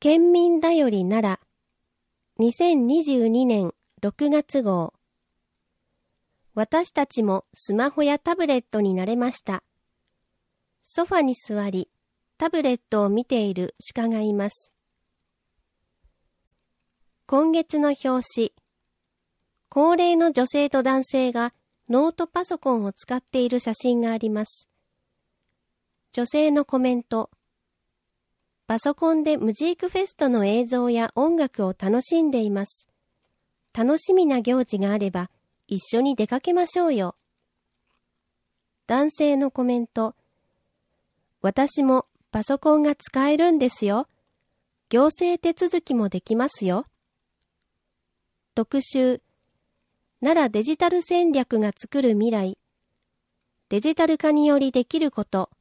県民だより奈良2022年6月号。私たちもスマホやタブレットに慣れました。ソファに座り、タブレットを見ている鹿がいます。今月の表紙。高齢の女性と男性がノートパソコンを使っている写真があります。女性のコメント。パソコンでムジークフェストの映像や音楽を楽しんでいます。楽しみな行事があれば一緒に出かけましょうよ。男性のコメント。私もパソコンが使えるんですよ。行政手続きもできますよ。特集。奈良デジタル戦略が作る未来。デジタル化によりできること。